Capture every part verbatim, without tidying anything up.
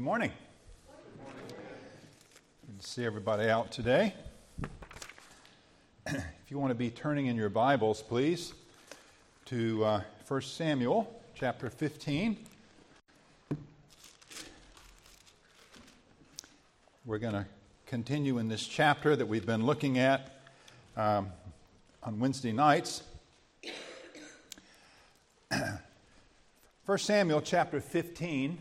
morning. Good to see everybody out today. If you want to be turning in your Bibles, please, to uh, First Samuel chapter fifteen. We're going to continue in this chapter that we've been looking at um, on Wednesday nights. First Samuel chapter fifteen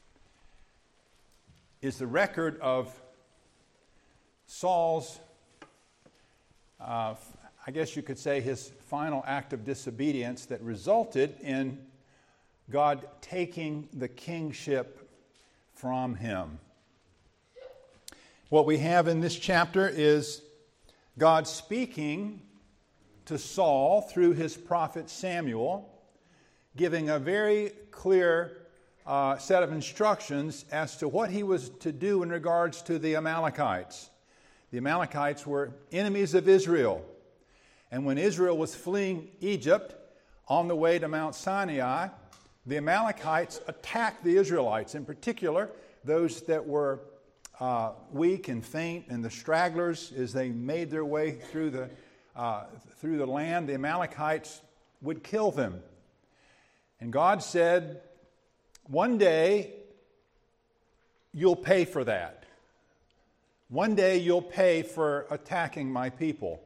is the record of Saul's, uh, I guess you could say, his final act of disobedience that resulted in God taking the kingship from him. What we have in this chapter is God speaking to Saul through his prophet Samuel, giving a very clear uh, set of instructions as to what he was to do in regards to the Amalekites. The Amalekites were enemies of Israel. And when Israel was fleeing Egypt on the way to Mount Sinai, the Amalekites attacked the Israelites, in particular those that were uh, weak and faint, and the stragglers. As they made their way through the, uh, through the land, the Amalekites would kill them. And God said, one day you'll pay for that. One day you'll pay for attacking my people.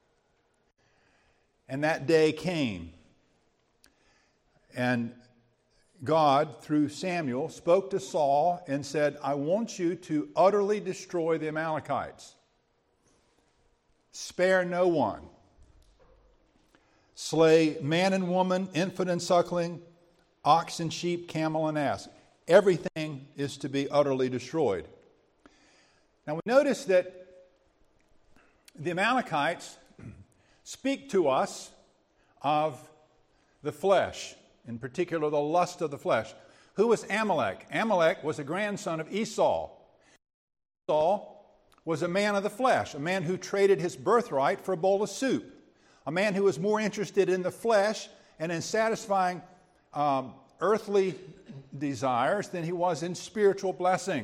And that day came. And God, through Samuel, spoke to Saul and said, I want you to utterly destroy the Amalekites. Spare no one. Slay man and woman, infant and suckling, ox and sheep, camel and ass. Everything is to be utterly destroyed. Now we notice that the Amalekites speak to us of the flesh, in particular the lust of the flesh. Who was Amalek? Amalek was a grandson of Esau. Esau was a man of the flesh, a man who traded his birthright for a bowl of soup, a man who was more interested in the flesh and in satisfying um, earthly desires than he was in spiritual blessing.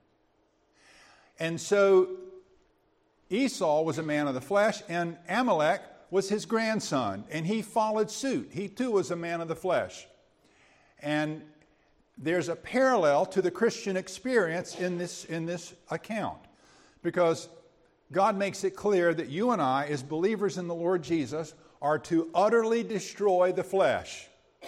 And so Esau was a man of the flesh, and Amalek was his grandson, and he followed suit. He too was a man of the flesh. And there's a parallel to the Christian experience in this, in this account, because God makes it clear that you and I, as believers in the Lord Jesus, are to utterly destroy the flesh.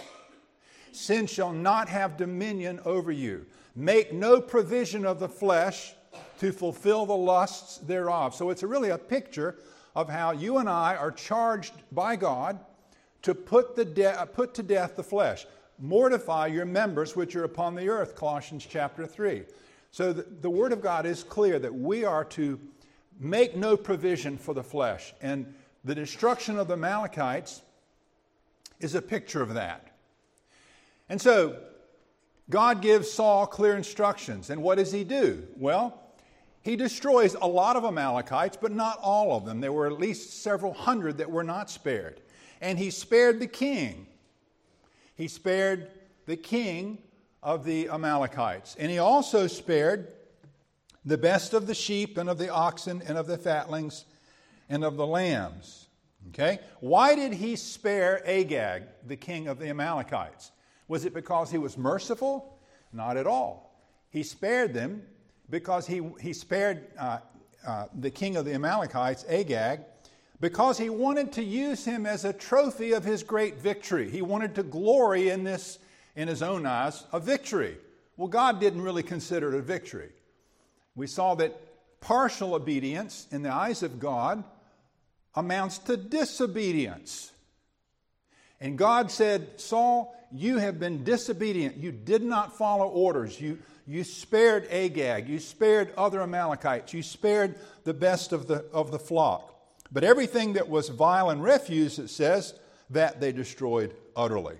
Sin shall not have dominion over you. Make no provision of the flesh to fulfill the lusts thereof. So it's really a picture of how you and I are charged by God to put, the de- put to death the flesh. Mortify your members which are upon the earth, Colossians chapter three. So the, the Word of God is clear that we are to make no provision for the flesh. And the destruction of the Amalekites is a picture of that. And so God gives Saul clear instructions. And what does he do? Well, he destroys a lot of Amalekites, but not all of them. There were at least several hundred that were not spared. And he spared the king. He spared the king of the Amalekites. And he also spared the best of the sheep and of the oxen and of the fatlings and of the lambs. Okay? Why did he spare Agag, the king of the Amalekites? Was it because he was merciful? Not at all. He spared them because he, he spared uh, uh, the king of the Amalekites, Agag, because he wanted to use him as a trophy of his great victory. He wanted to glory in this, in his own eyes, a victory. Well, God didn't really consider it a victory. We saw that partial obedience in the eyes of God amounts to disobedience. And God said, Saul, you have been disobedient. You did not follow orders. You, you spared Agag. You spared other Amalekites. You spared the best of the, of the flock. But everything that was vile and refuse, it says, that they destroyed utterly.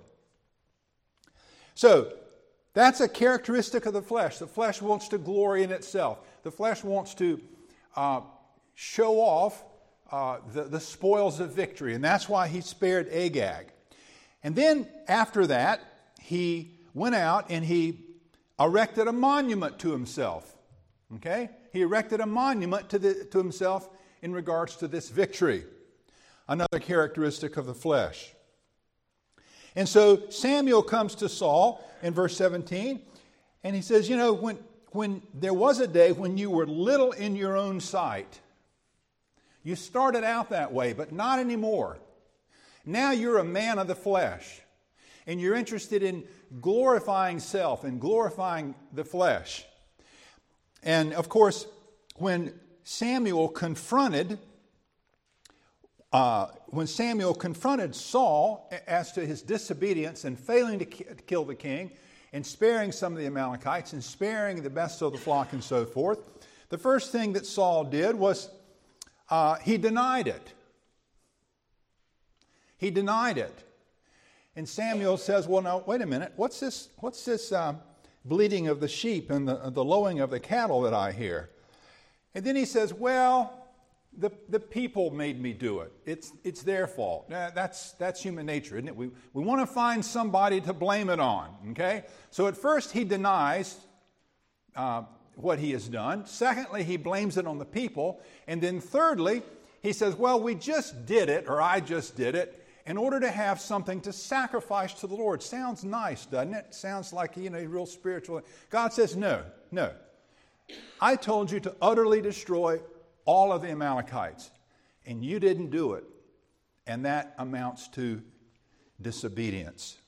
So, that's a characteristic of the flesh. The flesh wants to glory in itself. The flesh wants to uh, show off uh, the, the spoils of victory. And that's why he spared Agag. And then after that, he went out and he erected a monument to himself. Okay? He erected a monument to, the, to himself in regards to this victory. Another characteristic of the flesh. And so Samuel comes to Saul in verse seventeen, and he says, you know, when, when there was a day when you were little in your own sight, you started out that way, but not anymore. Now you're a man of the flesh, and you're interested in glorifying self and glorifying the flesh. And of course, when Samuel confronted uh, when Samuel confronted Saul as to his disobedience and failing to ki- kill the king, and sparing some of the Amalekites, and sparing the best of the flock and so forth, the first thing that Saul did was uh, he denied it. He denied it. And Samuel says, well, now, wait a minute. What's this, what's this uh, bleating of the sheep and the, the lowing of the cattle that I hear? And then he says, well, the, the people made me do it. It's, it's their fault. Uh, that's, that's human nature, isn't it? We, we want to find somebody to blame it on, okay? So at first he denies uh, what he has done. Secondly, he blames it on the people. And then thirdly, he says, well, we just did it, or I just did it, in order to have something to sacrifice to the Lord. Sounds nice, doesn't it? Sounds like, you know, real spiritual. God says, no, no. I told you to utterly destroy all of the Amalekites, and you didn't do it. And that amounts to disobedience.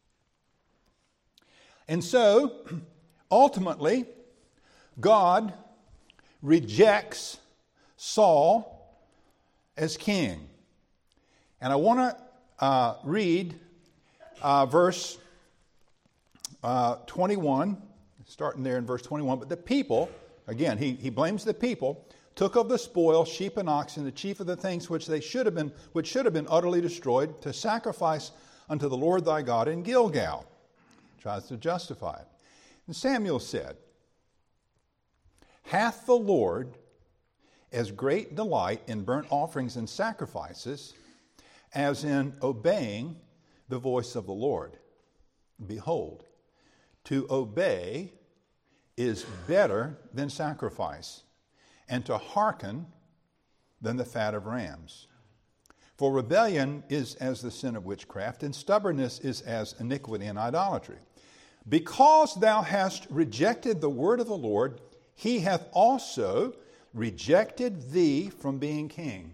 And so, ultimately, God rejects Saul as king. And I want to uh, read uh, verse uh, twenty-one, starting there in verse twenty-one. But the people, again, he, he blames the people, took of the spoil sheep and oxen, the chief of the things which they should have been, which should have been utterly destroyed, to sacrifice unto the Lord thy God in Gilgal. Tries to justify it. And Samuel said, hath the Lord as great delight in burnt offerings and sacrifices as in obeying the voice of the Lord? Behold, to obey is better than sacrifice, and to hearken than the fat of rams. For rebellion is as the sin of witchcraft, and stubbornness is as iniquity and idolatry. Because thou hast rejected the word of the Lord, he hath also rejected thee from being king.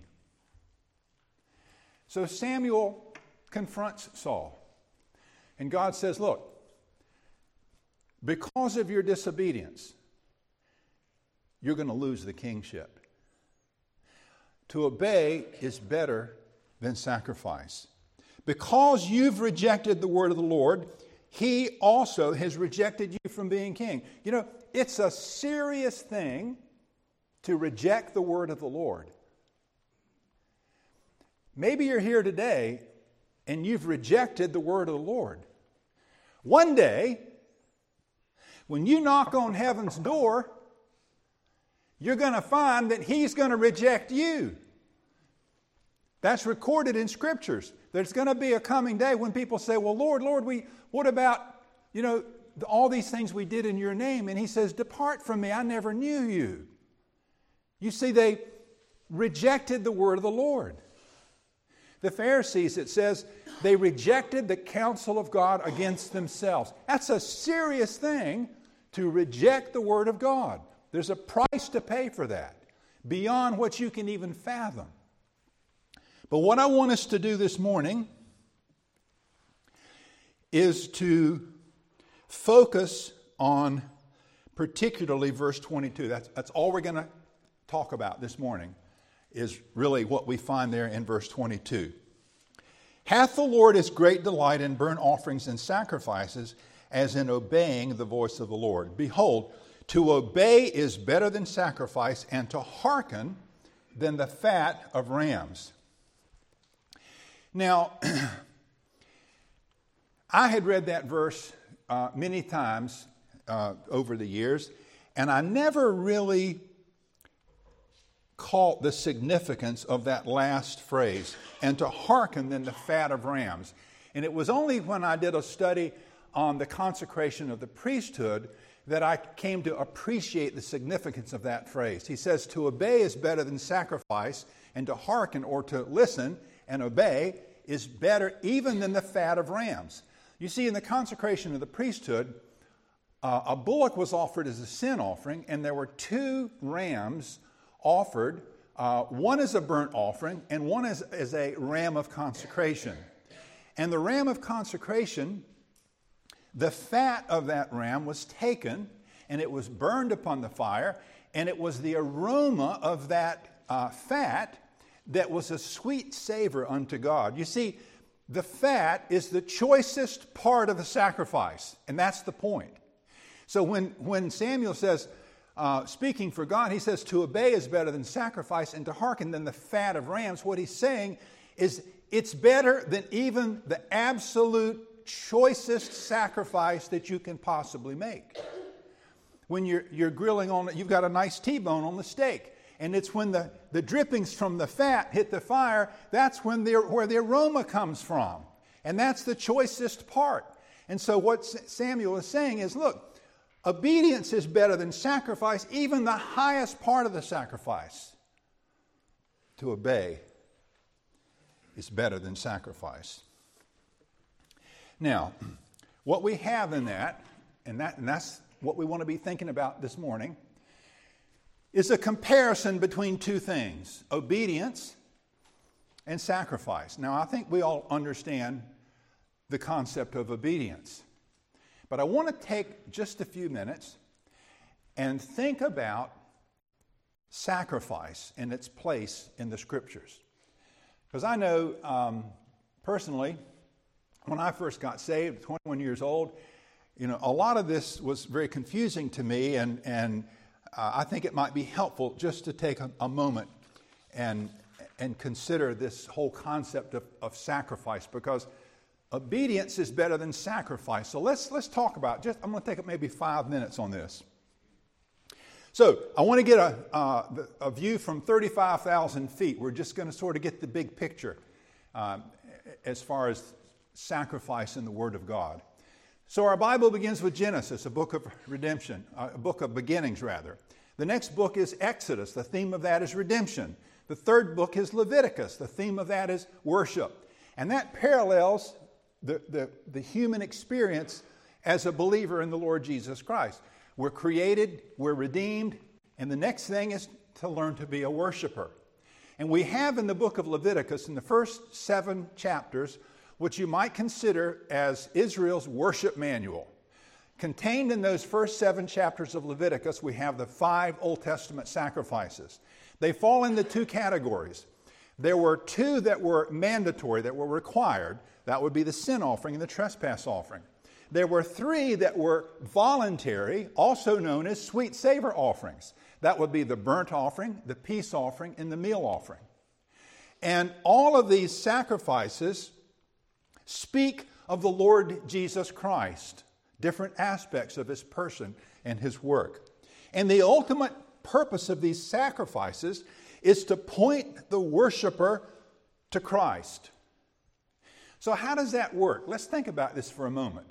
So Samuel confronts Saul. And God says, look, because of your disobedience, you're going to lose the kingship. To obey is better than sacrifice. Because you've rejected the word of the Lord, he also has rejected you from being king. You know, it's a serious thing to reject the word of the Lord. Maybe you're here today and you've rejected the word of the Lord. One day, when you knock on heaven's door, you're going to find that he's going to reject you. That's recorded in scriptures. There's going to be a coming day when people say, well, Lord, Lord, we, what about, you know, all these things we did in your name? And he says, depart from me, I never knew you. You see, they rejected the word of the Lord. The Pharisees, it says, they rejected the counsel of God against themselves. That's a serious thing, to reject the word of God. There's a price to pay for that, beyond what you can even fathom. But what I want us to do this morning is to focus on particularly verse twenty-two. That's, that's all we're going to talk about this morning, is really what we find there in verse twenty-two. Hath the Lord as great delight in burnt offerings and sacrifices as in obeying the voice of the Lord? Behold, to obey is better than sacrifice, and to hearken than the fat of rams. Now, I had read that verse uh, many times uh, over the years, and I never really caught the significance of that last phrase, and to hearken than the fat of rams. And it was only when I did a study on the consecration of the priesthood that I came to appreciate the significance of that phrase. He says, to obey is better than sacrifice, and to hearken or to listen and obey is better even than the fat of rams. You see, in the consecration of the priesthood, uh, a bullock was offered as a sin offering, and there were two rams offered, uh, one as a burnt offering and one as, as a ram of consecration. And the ram of consecration, the fat of that ram was taken and it was burned upon the fire, and it was the aroma of that uh, fat that was a sweet savor unto God. You see, the fat is the choicest part of the sacrifice, and that's the point. So when, when Samuel says, uh, speaking for God, he says to obey is better than sacrifice, and to hearken than the fat of rams, what he's saying is it's better than even the absolute choicest sacrifice that you can possibly make. When you're, you're grilling on it, you've got a nice T-bone on the steak. And it's when the, the drippings from the fat hit the fire, that's when the, where the aroma comes from. And that's the choicest part. And so what Samuel is saying is, look, obedience is better than sacrifice, even the highest part of the sacrifice. To obey is better than sacrifice. Now, what we have in that, and, that, and that's what we want to be thinking about this morning, is a comparison between two things, obedience and sacrifice. Now, I think we all understand the concept of obedience. But I want to take just a few minutes and think about sacrifice and its place in the Scriptures. Because I know um, personally, when I first got saved, twenty-one years old, you know, a lot of this was very confusing to me, and and Uh, I think it might be helpful just to take a, a moment and, and consider this whole concept of, of sacrifice, because obedience is better than sacrifice. So let's let's talk about, just I'm going to take maybe five minutes on this. So I want to get a, uh, a view from thirty-five thousand feet. We're just going to sort of get the big picture uh, as far as sacrifice in the Word of God. So our Bible begins with Genesis, a book of redemption, a book of beginnings, rather. The next book is Exodus. The theme of that is redemption. The third book is Leviticus. The theme of that is worship. And that parallels the, the, the human experience as a believer in the Lord Jesus Christ. We're created, we're redeemed, and the next thing is to learn to be a worshiper. And we have in the book of Leviticus, in the first seven chapters, what you might consider as Israel's worship manual. Contained in those first seven chapters of Leviticus, we have the five Old Testament sacrifices. They fall into two categories. There were two that were mandatory, that were required. That would be the sin offering and the trespass offering. There were three that were voluntary, also known as sweet savor offerings. That would be the burnt offering, the peace offering, and the meal offering. And all of these sacrifices speak of the Lord Jesus Christ, different aspects of his person and his work. And the ultimate purpose of these sacrifices is to point the worshiper to Christ. So how does that work? Let's think about this for a moment.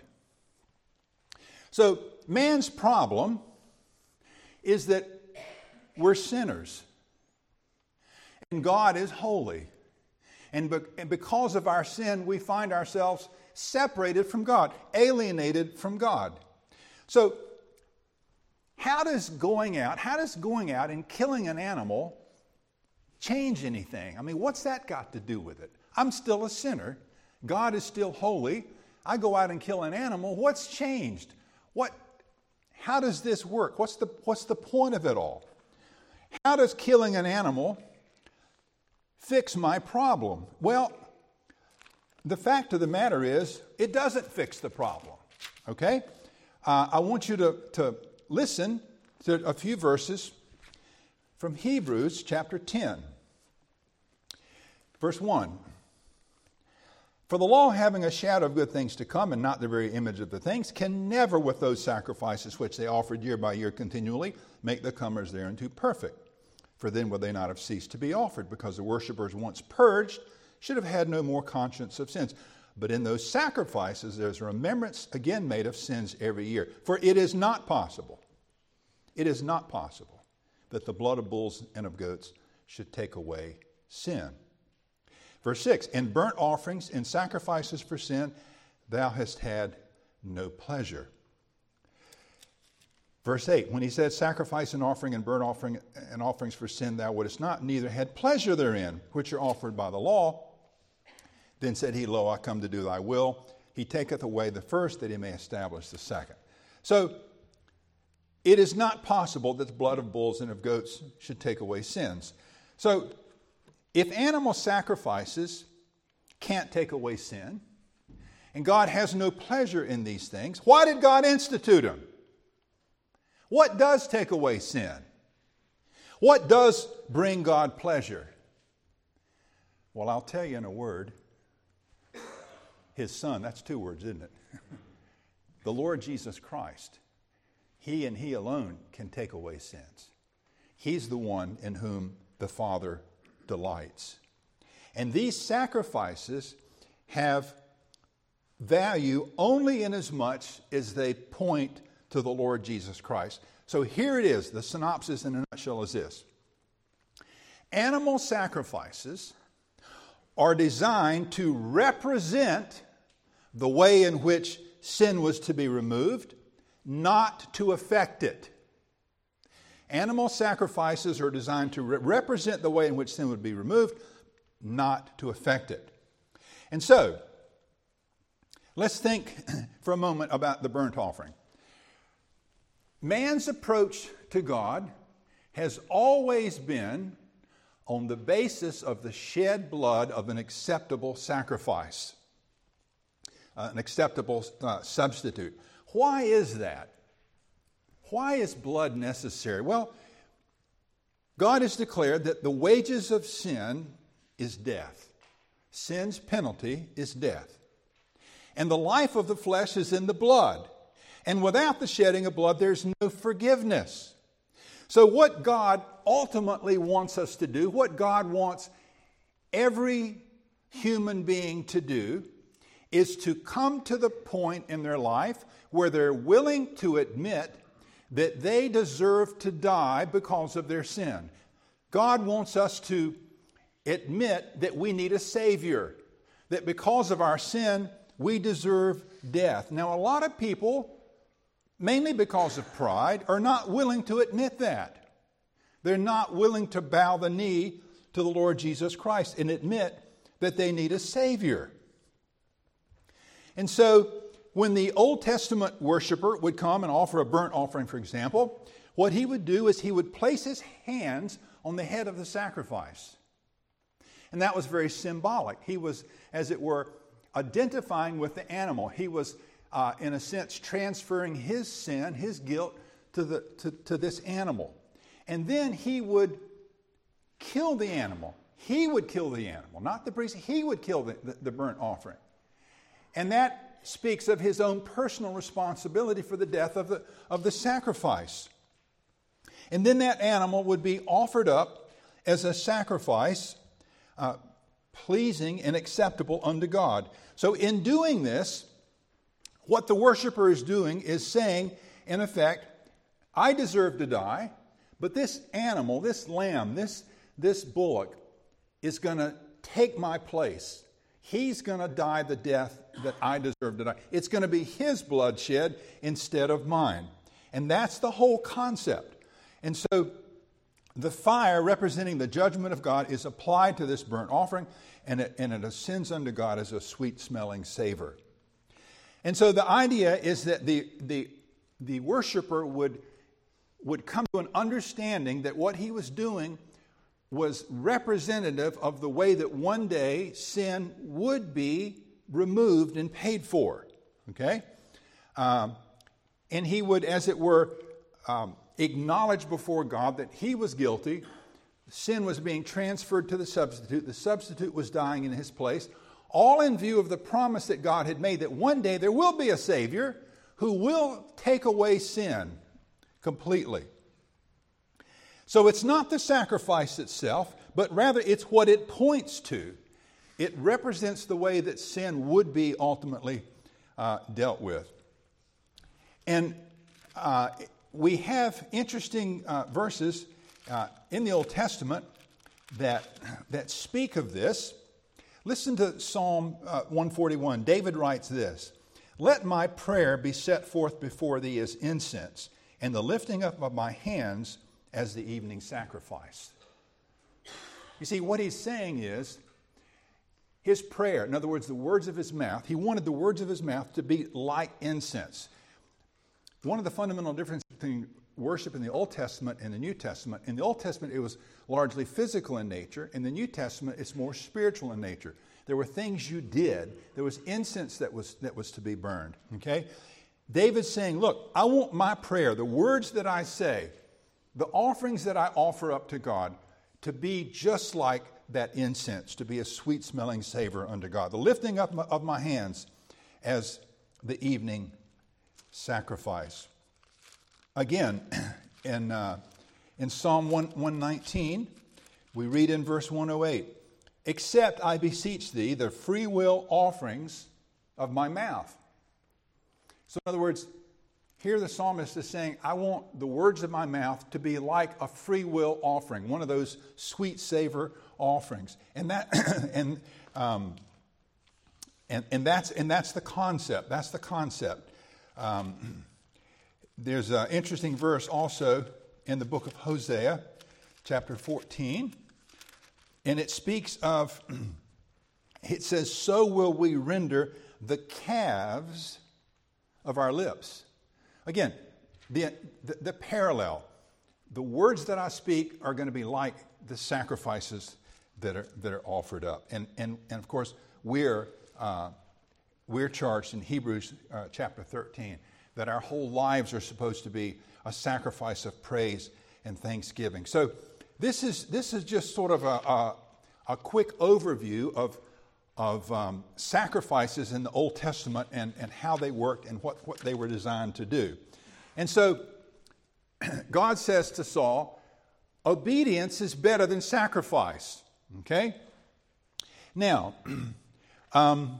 So man's problem is that we're sinners, and God is holy. And, be- and because of our sin, we find ourselves separated from God, alienated from God. So how does going out, how does going out and killing an animal change anything? I mean, what's that got to do with it? I'm still a sinner. God is still holy. I go out and kill an animal. What's changed? What? How does this work? What's the, what's the point of it all? How does killing an animal fix my problem? Well, the fact of the matter is, it doesn't fix the problem, okay? Uh, I want you to, to listen to a few verses from Hebrews chapter ten. Verse one. For the law, having a shadow of good things to come and not the very image of the things, can never with those sacrifices which they offered year by year continually make the comers thereunto perfect. For then would they not have ceased to be offered, because the worshippers once purged should have had no more conscience of sins. But in those sacrifices, there's a remembrance again made of sins every year. For it is not possible, it is not possible that the blood of bulls and of goats should take away sin. Verse six, in burnt offerings and sacrifices for sin, thou hast had no pleasure. Verse eight, when he said, sacrifice and offering and burnt offering and offerings for sin thou wouldest not, neither had pleasure therein, which are offered by the law. Then said he, lo, I come to do thy will. He taketh away the first, that he may establish the second. So, it is not possible that the blood of bulls and of goats should take away sins. So, if animal sacrifices can't take away sin, and God has no pleasure in these things, why did God institute them? What does take away sin? What does bring God pleasure? Well, I'll tell you in a word. His Son, that's two words, isn't it? The Lord Jesus Christ. He and He alone can take away sins. He's the one in whom the Father delights. And these sacrifices have value only inasmuch as they point to the Lord Jesus Christ. So here it is. The synopsis in a nutshell is this. Animal sacrifices are designed to represent the way in which sin was to be removed, not to affect it. Animal sacrifices are designed to re- represent the way in which sin would be removed, not to affect it. And so, let's think for a moment about the burnt offering. Man's approach to God has always been on the basis of the shed blood of an acceptable sacrifice, uh, an acceptable uh, substitute. Why is that? Why is blood necessary? Well, God has declared that the wages of sin is death. Sin's penalty is death. And the life of the flesh is in the blood. And without the shedding of blood, there's no forgiveness. So what God ultimately wants us to do, what God wants every human being to do, is to come to the point in their life where they're willing to admit that they deserve to die because of their sin. God wants us to admit that we need a Savior, that because of our sin, we deserve death. Now, a lot of people, mainly because of pride, are not willing to admit that. They're not willing to bow the knee to the Lord Jesus Christ and admit that they need a Savior. And so, when the Old Testament worshiper would come and offer a burnt offering, for example, what he would do is he would place his hands on the head of the sacrifice. And that was very symbolic. He was, as it were, identifying with the animal. He was, uh, in a sense, transferring his sin, his guilt, to, the, to, to this animal. And then he would kill the animal. He would kill the animal, not the priest. He would kill the, the, the burnt offering. And that speaks of his own personal responsibility for the death of the, of the sacrifice. And then that animal would be offered up as a sacrifice, uh, pleasing and acceptable unto God. So in doing this, what the worshiper is doing is saying, in effect, I deserve to die, but this animal, this lamb, this, this bullock is going to take my place. He's going to die the death that I deserve to die. It's going to be his bloodshed instead of mine. And that's the whole concept. And so the fire representing the judgment of God is applied to this burnt offering, and it, and it ascends unto God as a sweet-smelling savor. And so the idea is that the, the, the worshiper would, would come to an understanding that what he was doing was representative of the way that one day sin would be removed and paid for. Okay? Um, and he would, as it were, um, acknowledge before God that he was guilty. Sin was being transferred to the substitute. The substitute was dying in his place. All in view of the promise that God had made that one day there will be a Savior who will take away sin completely. So it's not the sacrifice itself, but rather it's what it points to. it represents the way that sin would be ultimately uh, dealt with. And uh, we have interesting uh, verses uh, in the Old Testament that, that speak of this. Listen to Psalm uh, one forty-one. David writes this, "Let my prayer be set forth before thee as incense, and the lifting up of my hands as the evening sacrifice." You see, what he's saying is, his prayer, in other words, the words of his mouth, he wanted the words of his mouth to be like incense. One of the fundamental differences between worship in the Old Testament and the New Testament, in the Old Testament it was largely physical in nature. In the New Testament it's more spiritual in nature. There were things you did. There was incense that was, that was to be burned. Okay? David's saying, look, I want my prayer, the words that I say, the offerings that I offer up to God, to be just like that incense, to be a sweet-smelling savor unto God. The lifting up of my hands as the evening sacrifice. Again, in, uh, in Psalm one nineteen, we read in verse one oh eight, "Accept, I beseech thee, the free will offerings of my mouth." So in other words, here the psalmist is saying, I want the words of my mouth to be like a free will offering, one of those sweet savor offerings. And that and um, and and that's and that's the concept. That's the concept. Um, there's an interesting verse also in the book of Hosea, chapter fourteen, and it speaks of, it says, "So will we render the calves of our lips." Again, the, the, the parallel. The words that I speak are going to be like the sacrifices that are that are offered up. And and, and of course, we're uh, we're charged in Hebrews uh, chapter thirteen that our whole lives are supposed to be a sacrifice of praise and thanksgiving. So this is this is just sort of a a, a quick overview of of um, sacrifices in the Old Testament and, and how they worked and what, what they were designed to do. And so God says to Saul, obedience is better than sacrifice. Okay? Now, um,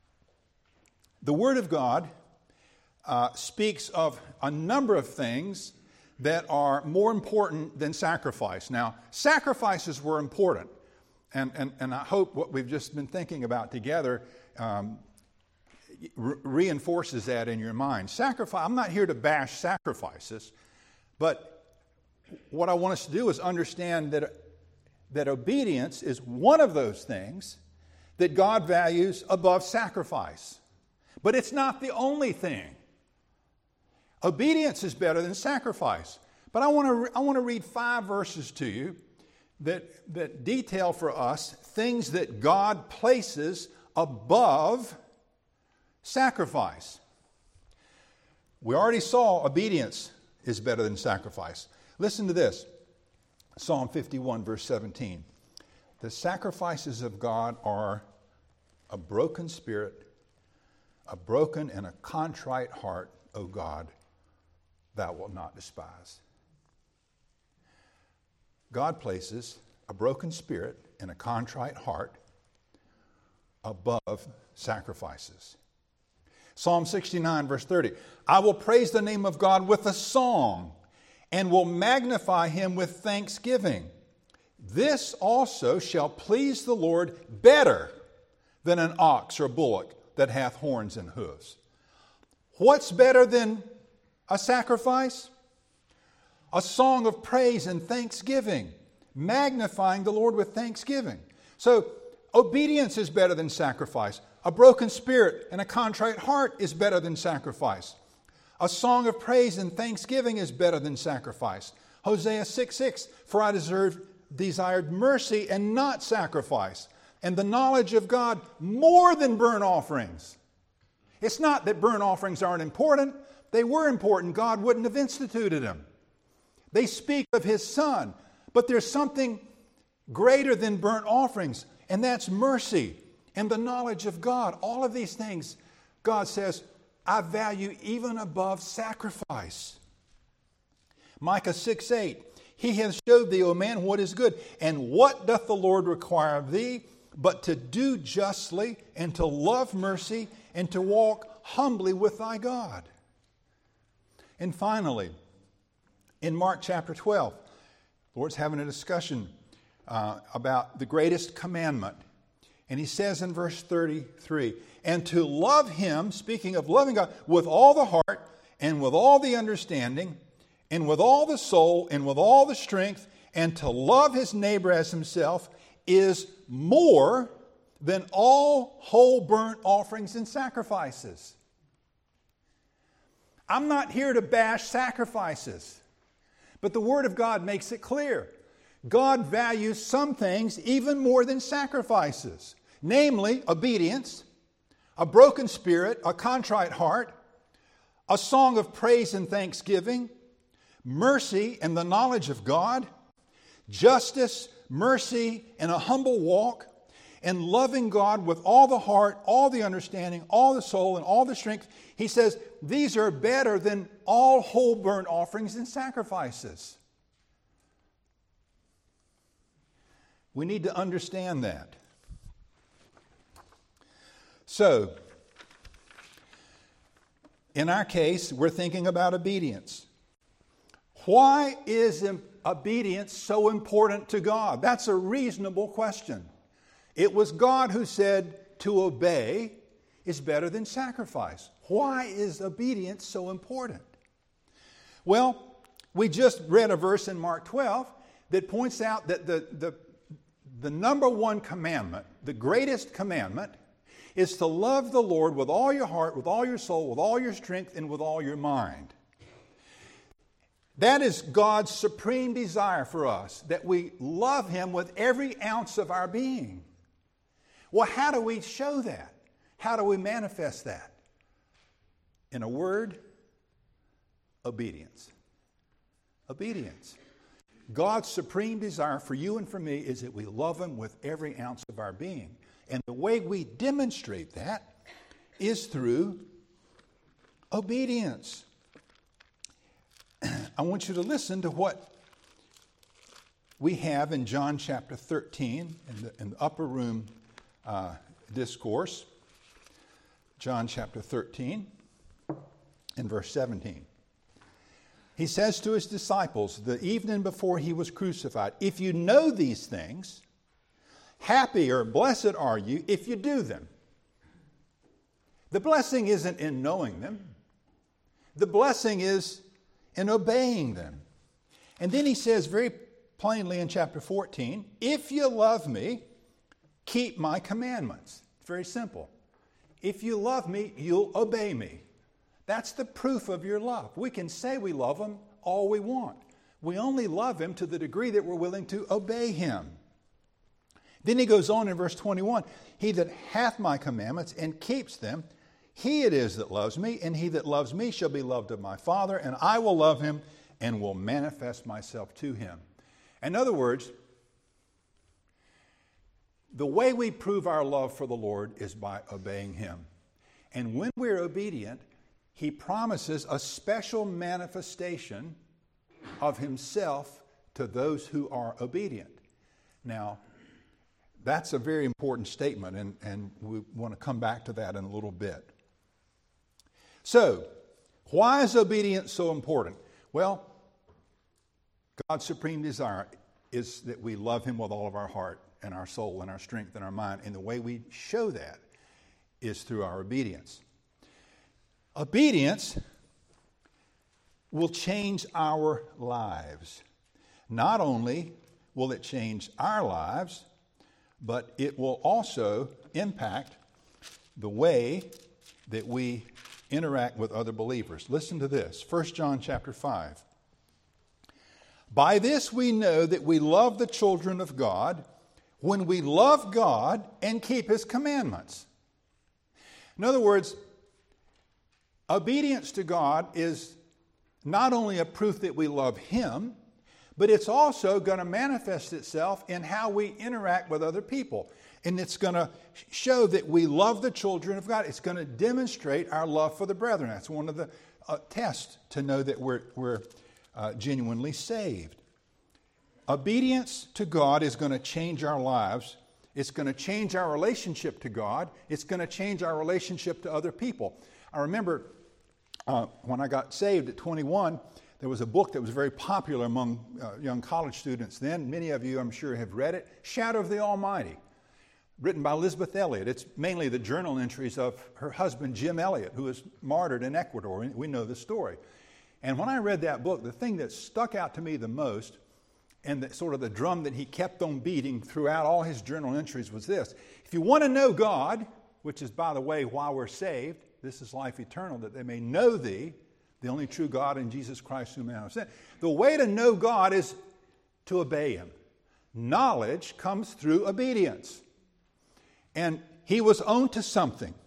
the Word of God uh, speaks of a number of things that are more important than sacrifice. Now, sacrifices were important. And, and, and I hope what we've just been thinking about together um, re- reinforces that in your mind. Sacrifice. I'm not here to bash sacrifices, but what I want us to do is understand that, that obedience is one of those things that God values above sacrifice. But it's not the only thing. Obedience is better than sacrifice. But I want to re- I want to read five verses to you that, that detail for us things that God places above sacrifice. We already saw obedience is better than sacrifice. Listen to this. Psalm fifty-one, verse seventeen. The sacrifices of God are a broken spirit, a broken and a contrite heart, O God, thou wilt not despise. God places a broken spirit and a contrite heart above sacrifices. Psalm sixty-nine, verse thirty. I will praise the name of God with a song and will magnify him with thanksgiving. This also shall please the Lord better than an ox or bullock that hath horns and hooves. What's better than a sacrifice? A song of praise and thanksgiving, magnifying the Lord with thanksgiving. So, obedience is better than sacrifice. A broken spirit and a contrite heart is better than sacrifice. A song of praise and thanksgiving is better than sacrifice. Hosea six six, for I deserve, desired mercy and not sacrifice, and the knowledge of God more than burnt offerings. It's not that burnt offerings aren't important. They were important. God wouldn't have instituted them. They speak of his Son, but there's something greater than burnt offerings, and that's mercy and the knowledge of God. All of these things, God says, I value even above sacrifice. Micah six eight, he hath showed thee, O man, what is good, and what doth the Lord require of thee, but to do justly and to love mercy and to walk humbly with thy God. And finally, in Mark chapter twelve, the Lord's having a discussion uh, about the greatest commandment. And he says in verse thirty-three, and to love him, speaking of loving God, with all the heart and with all the understanding and with all the soul and with all the strength, and to love his neighbor as himself is more than all whole burnt offerings and sacrifices. I'm not here to bash sacrifices, but the Word of God makes it clear. God values some things even more than sacrifices, namely obedience, a broken spirit, a contrite heart, a song of praise and thanksgiving, mercy and the knowledge of God, justice, mercy, and a humble walk, and loving God with all the heart, all the understanding, all the soul, and all the strength. He says these are better than all whole burnt offerings and sacrifices. We need to understand that. So, in our case, we're thinking about obedience. Why is obedience so important to God? That's a reasonable question. It was God who said to obey is better than sacrifice. Why is obedience so important? Well, we just read a verse in Mark twelve that points out that the, the, the number one commandment, the greatest commandment, is to love the Lord with all your heart, with all your soul, with all your strength, and with all your mind. That is God's supreme desire for us, that we love Him with every ounce of our being. Well, how do we show that? How do we manifest that? In a word, obedience. Obedience. God's supreme desire for you and for me is that we love Him with every ounce of our being. And the way we demonstrate that is through obedience. I want you to listen to what we have in John chapter thirteen, in the, in the upper room uh, discourse. John chapter thirteen, in verse seventeen. He says to his disciples the evening before he was crucified, if you know these things, happy or blessed are you if you do them. The blessing isn't in knowing them. The blessing is in obeying them. And then he says very plainly in chapter fourteen, if you love me, keep my commandments. It's very simple. If you love me, you'll obey me. That's the proof of your love. We can say we love Him all we want. We only love Him to the degree that we're willing to obey Him. Then he goes on in verse twenty-one, he that hath my commandments and keeps them, he it is that loves me, and he that loves me shall be loved of my Father, and I will love him and will manifest myself to him. In other words, the way we prove our love for the Lord is by obeying Him. And when we're obedient, He promises a special manifestation of Himself to those who are obedient. Now, that's a very important statement, and, and we want to come back to that in a little bit. So, why is obedience so important? Well, God's supreme desire is that we love Him with all of our heart and our soul and our strength and our mind. And the way we show that is through our obedience. Obedience will change our lives. Not only will it change our lives, but it will also impact the way that we interact with other believers. Listen to this, First John chapter five. By this we know that we love the children of God, when we love God and keep His commandments. In other words, obedience to God is not only a proof that we love Him, but it's also going to manifest itself in how we interact with other people. And it's going to show that we love the children of God. It's going to demonstrate our love for the brethren. That's one of the uh, tests to know that we're, we're uh, genuinely saved. Obedience to God is going to change our lives It's going to change our relationship to God. It's going to change our relationship to other people. I remember uh, when I got saved at twenty-one, there was a book that was very popular among uh, young college students then. Many of you, I'm sure, have read it, Shadow of the Almighty, written by Elizabeth Elliot. It's mainly the journal entries of her husband, Jim Elliot, who was martyred in Ecuador. We know the story. And when I read that book, the thing that stuck out to me the most, and the, sort of the drum that he kept on beating throughout all his journal entries, was this. If you want to know God, which is, by the way, why we're saved, this is life eternal, that they may know thee, the only true God, and Jesus Christ whom thou hast sent. The way to know God is to obey him. Knowledge comes through obedience. And he was on to something.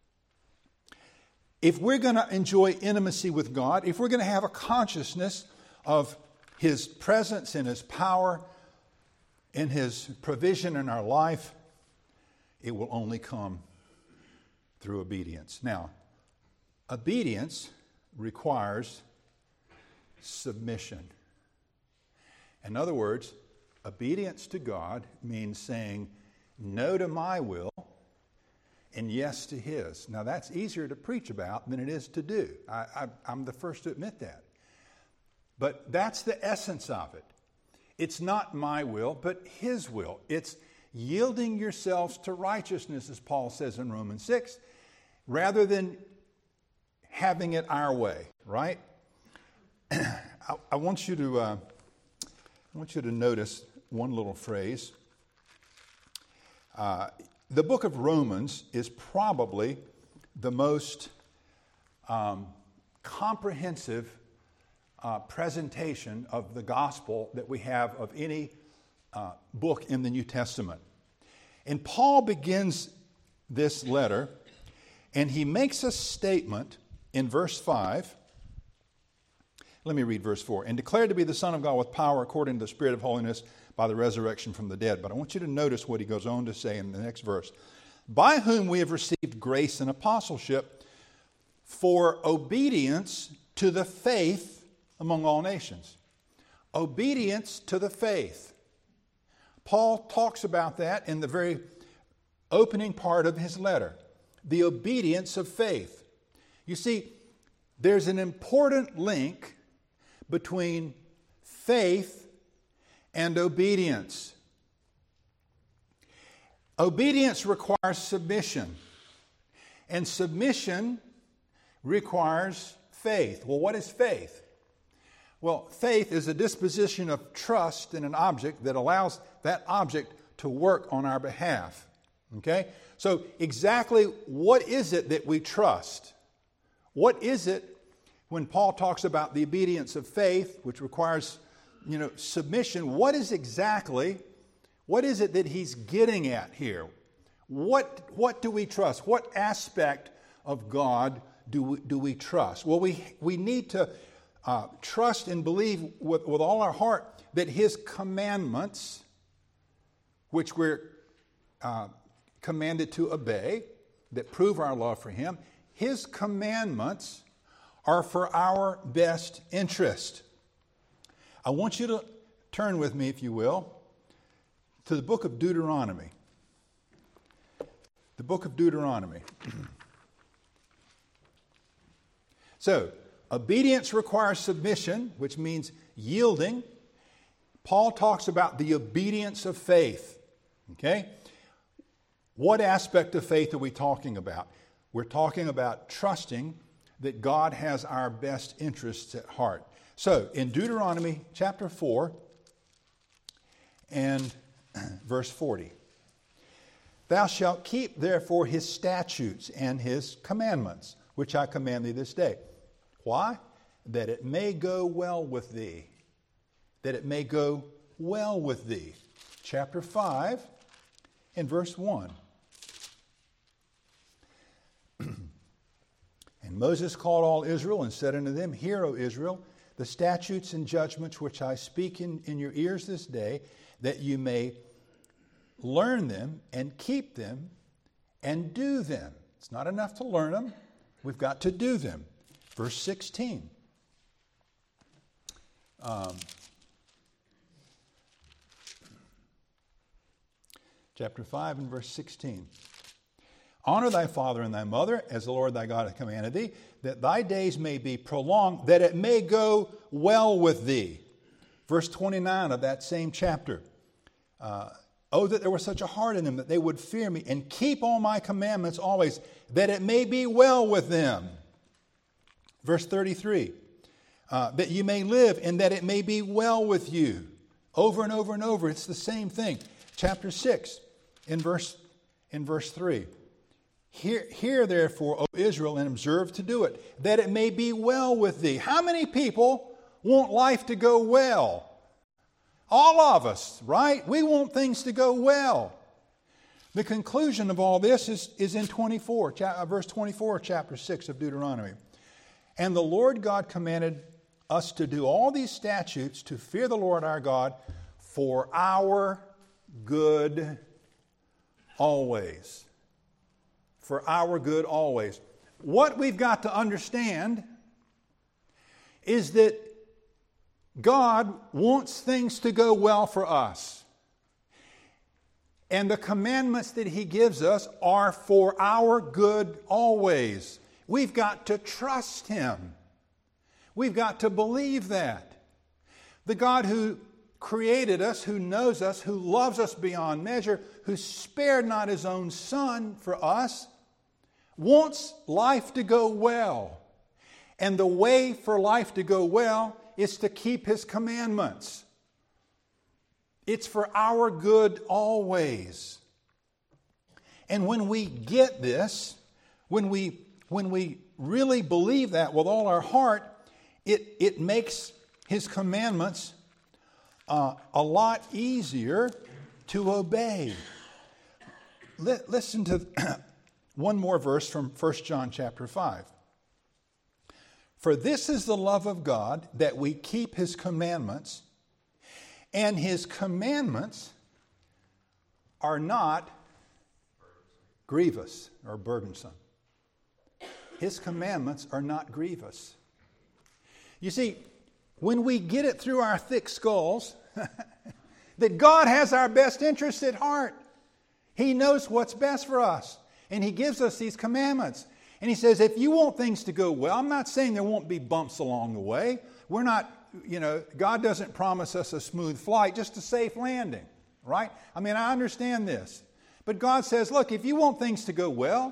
If we're going to enjoy intimacy with God, if we're going to have a consciousness of his presence and his power and his provision in our life, it will only come through obedience. Now, obedience requires submission. In other words, obedience to God means saying no to my will and yes to his. Now, that's easier to preach about than it is to do. I, I, I'm the first to admit that. But that's the essence of it. It's not my will, but his will. It's yielding yourselves to righteousness, as Paul says in Romans six, rather than having it our way, right? I, I want you to uh, I want you to notice one little phrase. Uh, the book of Romans is probably the most um, comprehensive uh, presentation of the gospel that we have of any uh, book in the New Testament. And Paul begins this letter, and he makes a statement in verse five. Let me read verse four. And declared to be the Son of God with power according to the Spirit of holiness by the resurrection from the dead. But I want you to notice what he goes on to say in the next verse. By whom we have received grace and apostleship for obedience to the faith among all nations. Obedience to the faith. Paul talks about that in the very opening part of his letter. The obedience of faith. You see, there's an important link between faith and obedience. Obedience requires submission, and submission requires faith. Well, what is faith? Well, faith is a disposition of trust in an object that allows that object to work on our behalf. Okay? So exactly what is it that we trust? What is it when Paul talks about the obedience of faith, which requires, you know, submission? What is exactly, what is it that he's getting at here? What, what do we trust? What aspect of God do we, do we trust? Well, we, we need to uh, trust and believe with, with all our heart that his commandments, which we're uh, commanded to obey, that prove our love for him, his commandments are for our best interest. I want you to turn with me, if you will, to the book of Deuteronomy. The book of Deuteronomy. So, obedience requires submission, which means yielding. Paul talks about the obedience of faith. Okay? What aspect of faith are we talking about? We're talking about trusting that God has our best interests at heart. So, in Deuteronomy chapter four and verse forty, thou shalt keep therefore his statutes and his commandments, which I command thee this day. Why? That it may go well with thee. That it may go well with thee. Chapter five and verse one. And Moses called all Israel and said unto them, Hear, O Israel, the statutes and judgments which I speak in, in your ears this day, that you may learn them and keep them and do them. It's not enough to learn them. We've got to do them. Verse sixteen. Um, chapter five and verse sixteen. Honor thy father and thy mother, as the Lord thy God hath commanded thee, that thy days may be prolonged, that it may go well with thee. Verse twenty-nine of that same chapter. Uh, oh, that there was such a heart in them, that they would fear me and keep all my commandments always, that it may be well with them. Verse thirty-three. Uh, that you may live and that it may be well with you. Over and over and over, it's the same thing. Chapter six, in verse, in verse three. Hear, hear therefore, O Israel, and observe to do it, that it may be well with thee. How many people want life to go well? All of us, right? We want things to go well. The conclusion of all this is, is in twenty-four, verse twenty-four, chapter six of Deuteronomy. And the Lord God commanded us to do all these statutes, to fear the Lord our God, for our good always. For our good always. What we've got to understand is that God wants things to go well for us. And the commandments that He gives us are for our good always. We've got to trust Him. We've got to believe that. The God who created us, who knows us, who loves us beyond measure, who spared not His own Son for us, wants life to go well. And the way for life to go well is to keep His commandments. It's for our good always. And when we get this, when we, when we really believe that with all our heart, it, it makes His commandments uh, a lot easier to obey. L- listen to one more verse from First John chapter five. For this is the love of God, that we keep His commandments, and His commandments are not grievous or burdensome. His commandments are not grievous. You see, when we get it through our thick skulls that God has our best interests at heart, He knows what's best for us. And He gives us these commandments. And He says, if you want things to go well, I'm not saying there won't be bumps along the way. We're not, you know, God doesn't promise us a smooth flight, just a safe landing, right? I mean, I understand this. But God says, look, if you want things to go well,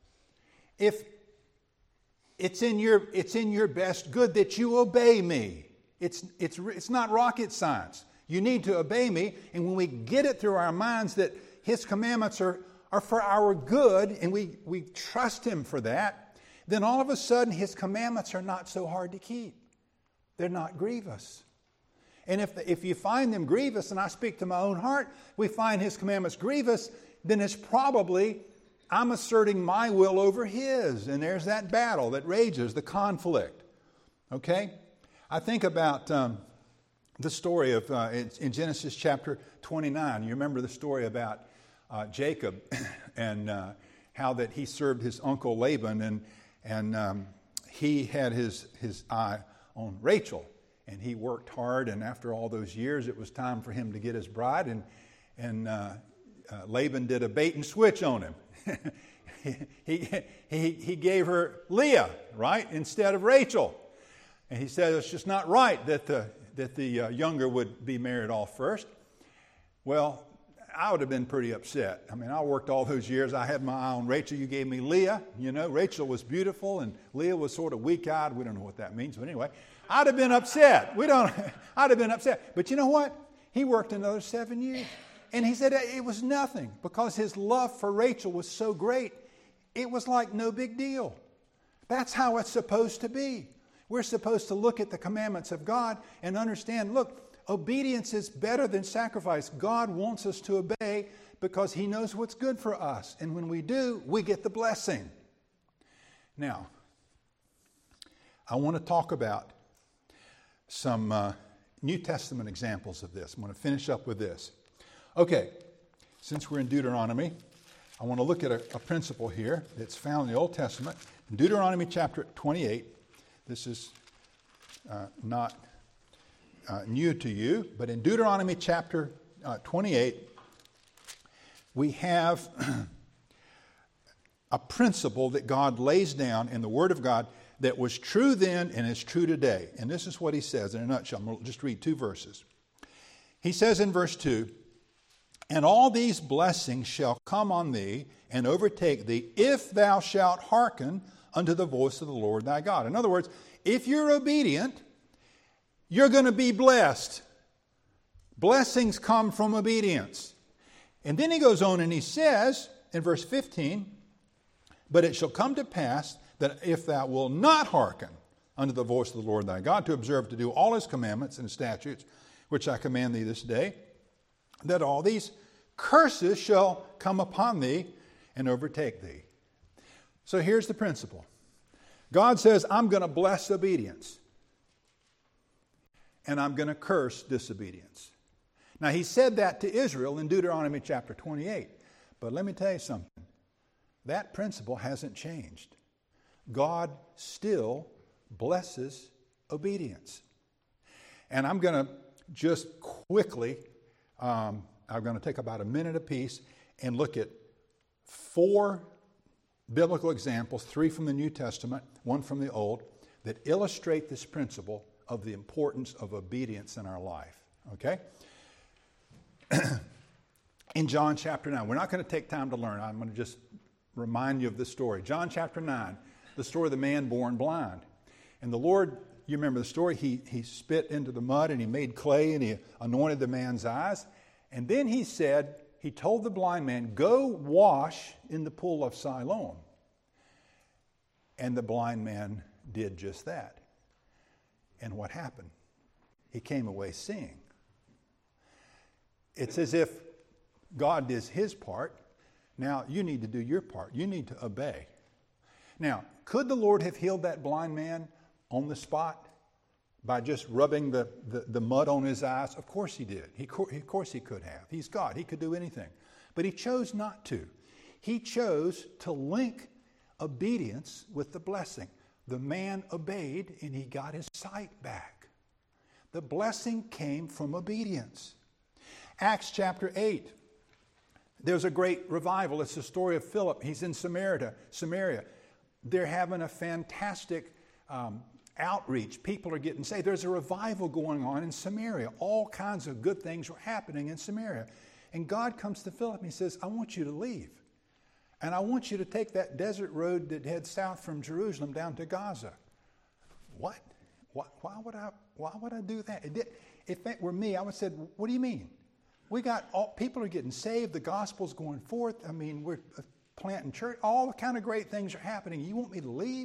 if it's in your, it's in your best good that you obey me. It's, it's, it's not rocket science. You need to obey me. And when we get it through our minds that His commandments are are for our good, and we, we trust Him for that, then all of a sudden His commandments are not so hard to keep. They're not grievous. And if, if you find them grievous, and I speak to my own heart, we find His commandments grievous, then it's probably I'm asserting my will over His. And there's that battle that rages, the conflict. Okay? I think about um, the story of, uh, in, in Genesis chapter twenty-nine. You remember the story about Uh, Jacob and uh, how that he served his uncle Laban, and and um, he had his his eye on Rachel, and he worked hard, and after all those years it was time for him to get his bride, and and uh, uh, Laban did a bait and switch on him. he, he he gave her Leah, right, instead of Rachel, and he said it's just not right that the that the uh, younger would be married off first. Well, I would have been pretty upset. I mean, I worked all those years. I had my eye on Rachel. You gave me Leah. You know, Rachel was beautiful, and Leah was sort of weak-eyed. We don't know what that means, but anyway, I'd have been upset. We don't. I'd have been upset. But you know what? He worked another seven years, and he said it was nothing because his love for Rachel was so great. It was like no big deal. That's how it's supposed to be. We're supposed to look at the commandments of God and understand. Look. Obedience is better than sacrifice. God wants us to obey because He knows what's good for us. And when we do, we get the blessing. Now, I want to talk about some uh, New Testament examples of this. I'm going to finish up with this. Okay, since we're in Deuteronomy, I want to look at a, a principle here that's found in the Old Testament. In Deuteronomy chapter twenty-eight, this is uh, not... Uh, new to you, but in Deuteronomy chapter uh, twenty-eight, we have a principle that God lays down in the Word of God that was true then and is true today. And this is what he says in a nutshell. I'm going to just read two verses. He says in verse two, "And all these blessings shall come on thee and overtake thee, if thou shalt hearken unto the voice of the Lord thy God." In other words, if you're obedient, you're going to be blessed. Blessings come from obedience. And then he goes on and he says in verse fifteen, "But it shall come to pass that if thou wilt not hearken unto the voice of the Lord thy God, to observe to do all his commandments and statutes, which I command thee this day, that all these curses shall come upon thee and overtake thee." So here's the principle. God says, I'm going to bless obedience, and I'm going to curse disobedience. Now, he said that to Israel in Deuteronomy chapter twenty-eight. But let me tell you something. That principle hasn't changed. God still blesses obedience. And I'm going to just quickly, um, I'm going to take about a minute apiece and look at four biblical examples, three from the New Testament, one from the Old, that illustrate this principle of the importance of obedience in our life. Okay? In John chapter nine, we're not going to take time to learn. I'm going to just remind you of this story. John chapter nine, the story of the man born blind. And the Lord, you remember the story, he, he spit into the mud and he made clay and he anointed the man's eyes. And then he said, he told the blind man, "Go wash in the pool of Siloam." And the blind man did just that. And what happened? He came away seeing. It's as if God did his part. Now you need to do your part. You need to obey. Now, could the Lord have healed that blind man on the spot by just rubbing the, the, the mud on his eyes? Of course he did. He, of course he could have. He's God. He could do anything. But he chose not to. He chose to link obedience with the blessing. The man obeyed and he got his sight back. The blessing came from obedience. Acts chapter eight. There's a great revival. It's the story of Philip. He's in Samaria. Samaria. They're having a fantastic um, outreach. People are getting saved. There's a revival going on in Samaria. All kinds of good things were happening in Samaria. And God comes to Philip and he says, "I want you to leave. And I want you to take that desert road that heads south from Jerusalem down to Gaza." What? Why, why would I? Why would I do that? It did, if that were me, I would have said, "What do you mean? We got all, people are getting saved. The gospel's going forth. I mean, we're planting church. All the kind of great things are happening. You want me to leave?"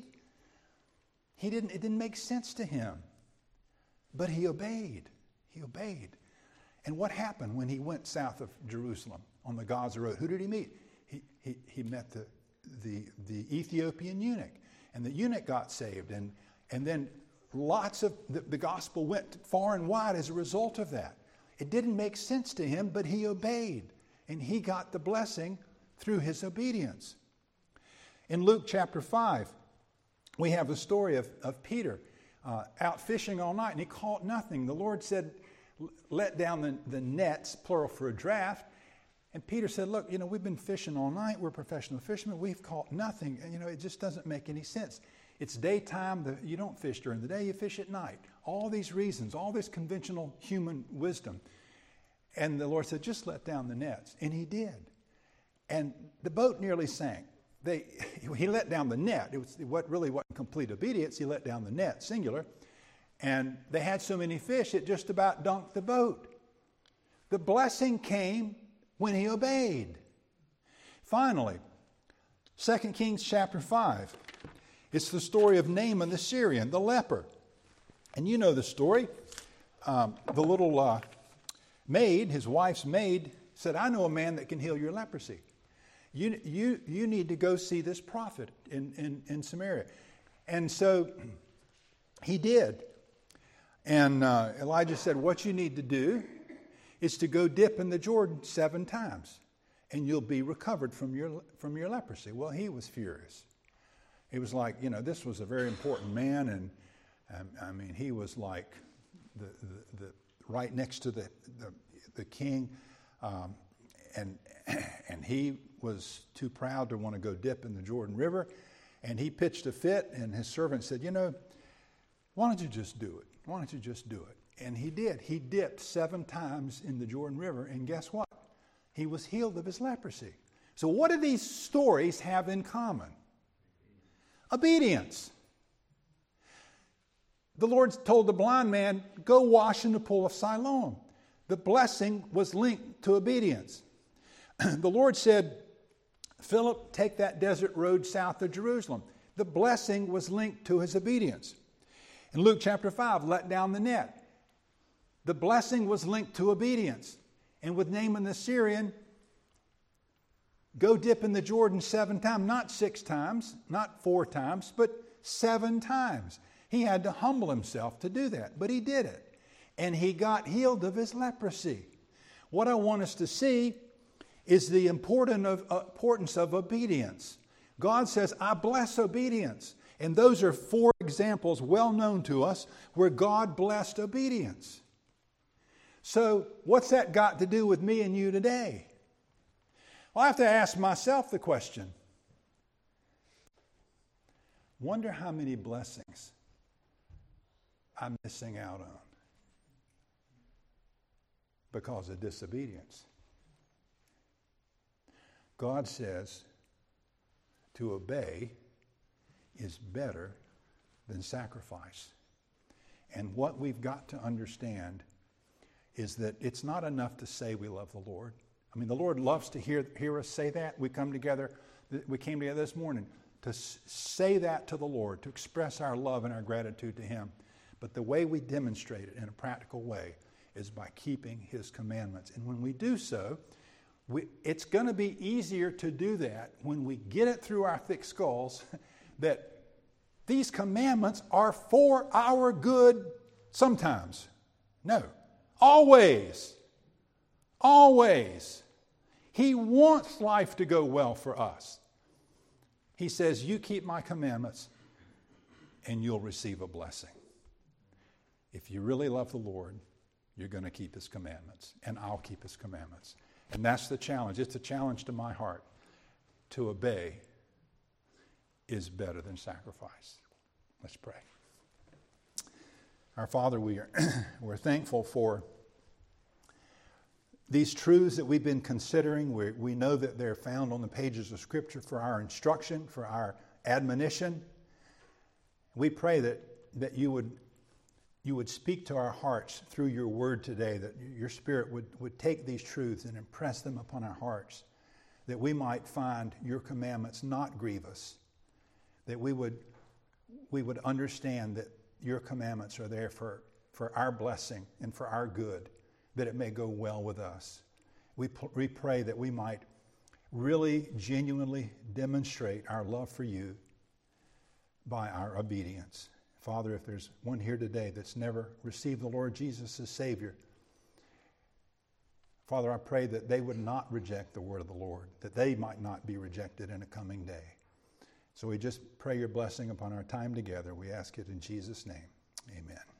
He didn't. It didn't make sense to him. But he obeyed. He obeyed. And what happened when he went south of Jerusalem on the Gaza road? Who did he meet? He he, he met the, the the Ethiopian eunuch, and the eunuch got saved, and and then lots of the, the gospel went far and wide as a result of that. It didn't make sense to him, but he obeyed, and he got the blessing through his obedience. In Luke chapter five, we have the story of, of Peter uh, out fishing all night, and he caught nothing. The Lord said, "Let down the, the nets," plural for a draft. And Peter said, "Look, you know, we've been fishing all night. We're professional fishermen. We've caught nothing. And, you know, it just doesn't make any sense. It's daytime. The, you don't fish during the day. You fish at night." All these reasons, all this conventional human wisdom. And the Lord said, "Just let down the nets." And he did. And the boat nearly sank. They, he let down the net. It was what really wasn't complete obedience. He let down the net, singular. And they had so many fish, it just about dunked the boat. The blessing came when he obeyed. Finally, Second Kings chapter five. It's the story of Naaman the Syrian, the leper. And you know the story. Um, the little uh, maid, his wife's maid, said, "I know a man that can heal your leprosy. You, you, you need to go see this prophet in, in, in Samaria." And so he did. And uh, Elijah said, "What you need to do is to go dip in the Jordan seven times, and you'll be recovered from your from your leprosy." Well, he was furious. He was like, you know, this was a very important man, and um, I mean, he was like the, the, the right next to the the, the king, um, and and he was too proud to want to go dip in the Jordan River, and he pitched a fit, and his servant said, you know, why don't you just do it? Why don't you just do it? And he did. He dipped seven times in the Jordan River, and guess what? He was healed of his leprosy. So what do these stories have in common? Obedience. The Lord told the blind man, go wash in the pool of Siloam. The blessing was linked to obedience. The Lord said, Philip, take that desert road south of Jerusalem. The blessing was linked to his obedience. In Luke chapter five, let down the net. The blessing was linked to obedience. And with Naaman the Syrian, go dip in the Jordan seven times. Not six times, not four times, but seven times. He had to humble himself to do that, but he did it. And he got healed of his leprosy. What I want us to see is the importance of, uh, importance of obedience. God says, I bless obedience. And those are four examples well known to us where God blessed obedience. So what's that got to do with me and you today? Well, I have to ask myself the question. Wonder how many blessings I'm missing out on because of disobedience. God says to obey is better than sacrifice. And what we've got to understand is that it's not enough to say we love the Lord. I mean, the Lord loves to hear, hear us say that. We come together, we came together this morning to say that to the Lord, to express our love and our gratitude to Him. But the way we demonstrate it in a practical way is by keeping His commandments. And when we do so, we, it's going to be easier to do that when we get it through our thick skulls that these commandments are for our good sometimes. No, always. Always. He wants life to go well for us. He says, you keep my commandments and you'll receive a blessing. If you really love the Lord, you're going to keep His commandments, and I'll keep His commandments. And that's the challenge. It's a challenge to my heart. To obey is better than sacrifice. Let's pray. Our Father, we are we're thankful for these truths that we've been considering. We, we know that they're found on the pages of Scripture for our instruction, for our admonition. We pray that, that you would you would speak to our hearts through your word today, that your Spirit would, would take these truths and impress them upon our hearts, that we might find your commandments not grievous, that we would we would understand that your commandments are there for, for our blessing and for our good, that it may go well with us. We, we pray that we might really genuinely demonstrate our love for you by our obedience. Father, if there's one here today that's never received the Lord Jesus as Savior, Father, I pray that they would not reject the word of the Lord, that they might not be rejected in a coming day. So we just pray your blessing upon our time together. We ask it in Jesus' name. Amen.